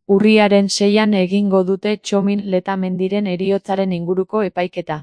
Urriaren 6an egingo dute Txomin Letamendiren heriotzaren inguruko epaiketa.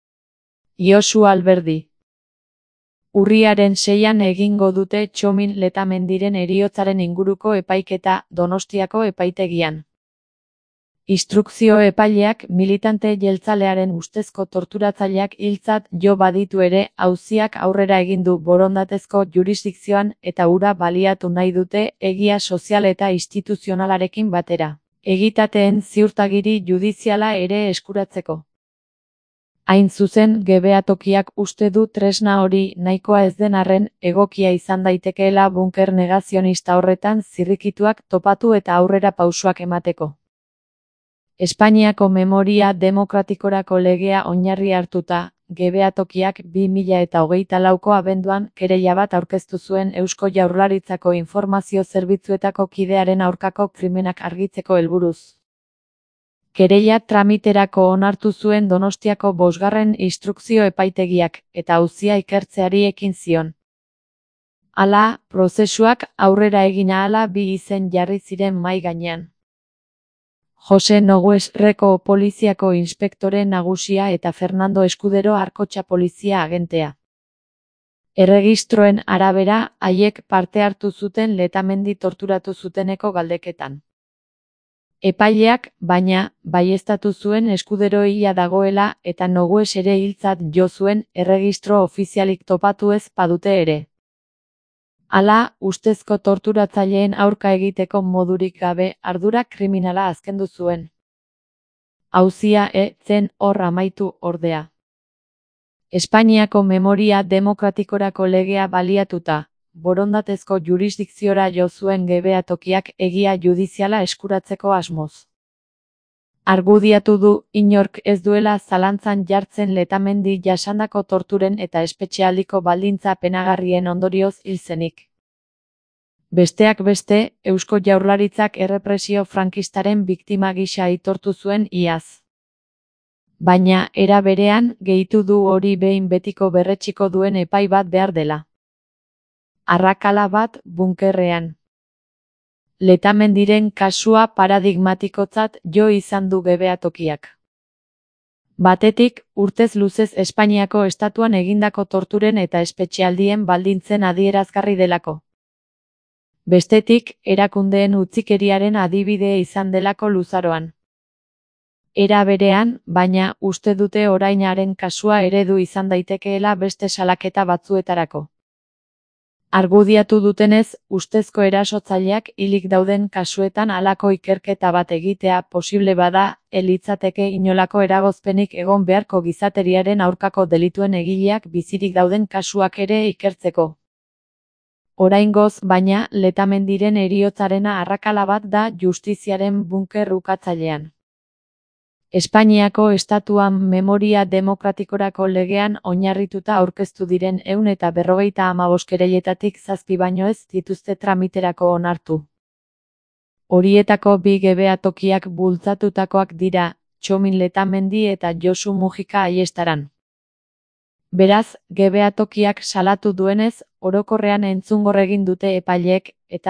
Josu Alberdi. Urriaren 6an egingo dute Txomin Letamendiren heriotzaren inguruko epaiketa Donostiako epaitegian. Instrukzio epaileak militante jeltzalearen ustezko torturatzaileak hiltzat jo baditu ere, auziak aurrera egin du borondatezko jurisdikzioan eta hura baliatu nahi dute egia sozial eta instituzionalarekin batera, egitateen ziurtagiri judiziala ere eskuratzeko. Hain zuzen, Gebeatokiak uste du tresna hori nahikoa ez den arren, egokia izan daitekeela bunker negazionista horretan zirrikituak topatu eta aurrera pausoak emateko. Espainiako Memoria Demokratikorako legea oinarri hartuta, Gebeatokiak 2024ko abenduan kereila bat aurkeztu zuen Eusko Jaurlaritzako informazio zerbitzuetako kidearen aurkako krimenak argitzeko helburuz. Kereila tramiterako onartu zuen Donostiako 5. instrukzio epaitegiak, eta auzia ikertzeari ekin zion. Hala, prozesuak aurrera egin ahala 2 izen jarri ziren mahai gainean. Jose Nogues Reko poliziako inspektore nagusia eta Fernando Escudero Arkotxa polizia agentea. Erregistroen arabera, haiek parte hartu zuten Letamendi torturatu zuteneko galdeketan. Epaileak, baina, baieztatu zuen Escudero hila dagoela eta Nogues ere hiltzat jo zuen erregistro ofizialik topatu ez badute ere. Hala, ustezko torturatzaileen aurka egiteko modurik gabe ardura kriminala azkendu zuen. Auzia zen hor amaitu ordea. Espainiako Memoria Demokratikorako legea baliatuta, borondatezko jurisdikziora jo zuen Gebeatokiak egia judiziala eskuratzeko asmoz. Argudiatu du, inork ez duela zalantzan jartzen Letamendi jasandako torturen eta espetxealdiko baldintza penagarrien ondorioz hil zenik. Besteak beste, Eusko Jaurlaritzak errepresio frankistaren biktima gisa aitortu zuen iaz. Baina, era berean, gehitu du hori behin betiko berretsiko duen epai bat behar dela. Arrakala bat bunkerrean. Letamendiren kasua paradigmatikotzat jo izan du Gebeatokiak. Batetik, urtez luzez Espainiako estatuan egindako torturen eta espetxealdien baldintzen adierazgarri delako. Bestetik, erakundeen utzikeriaren adibide izan delako luzaroan. Era berean, baina, uste dute orainaren kasua eredu izan daitekeela beste salaketa batzuetarako. Argudiatu dutenez, ustezko erasotzaileak hilik dauden kasuetan halako ikerketa bat egitea posible bada, litzateke inolako eragozpenik egon beharko gizateriaren aurkako delituen egileak bizirik dauden kasuak ere ikertzeko. Oraingoz, baina, Letamendiren heriotzarena arrakala bat da justiziaren bunker ukatzailean. Espainiako estatuan Memoria Demokratikorako legean oinarrituta aurkeztu diren 155 kereiletatik 7 baino ez dituzte tramiterako onartu. Horietako 2 Gebeatokiak bultzatutakoak dira, Txomin Letamendi eta Josu Mujika Aiestaran. Beraz, Gebeatokiak salatu duenez, orokorrean entzungor egin dute epaileek, eta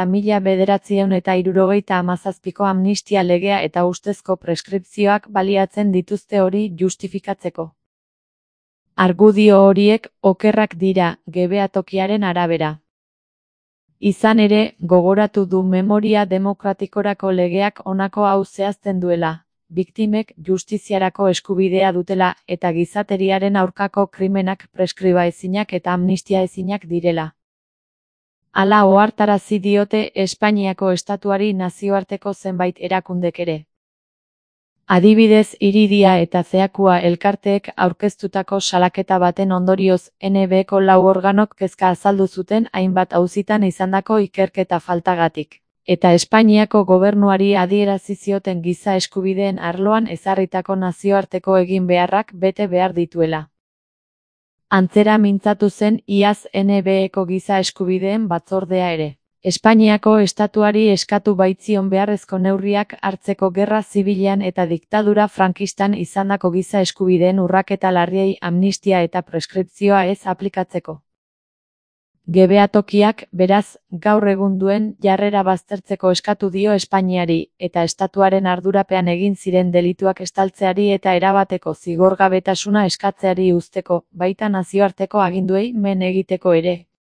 1977ko amnistia legea eta ustezko preskripzioak baliatzen dituzte hori justifikatzeko. Argudio horiek okerrak dira, Gebeatokiaren arabera. Izan ere, gogoratu du Memoria Demokratikorako legeak honako hau zehazten duela. Biktimek justiziarako eskubidea dutela eta gizateriaren aurkako krimenak preskriba ezinak eta amnistia ezinak direla. Hala ohartarazi diote Espainiako estatuari nazioarteko zenbait erakundek ere. Adibidez, Iridia eta Zeakua elkarteek aurkeztutako salaketa baten ondorioz NBko 4 organok kezka azaldu zuten hainbat auzitan izandako ikerketa faltagatik. Eta Espainiako gobernuari adierazi zioten giza eskubideen arloan ezarritako nazioarteko egin beharrak bete behar dituela. Antzera mintzatu zen iaz NBko giza eskubideen batzordea ere. Espainiako estatuari eskatu baitzion beharrezko neurriak hartzeko gerra zibilean eta diktadura frankistan izandako giza eskubideen urraketa larriei amnistia eta preskripzioa ez aplikatzeko. Gebeatokiak, beraz, gaur egun duen jarrera baztertzeko eskatu dio Espainiari, eta estatuaren ardurapean egin ziren delituak estaltzeari eta erabateko zigorgabetasuna eskatzeari uzteko, baita nazioarteko aginduei men egiteko ere.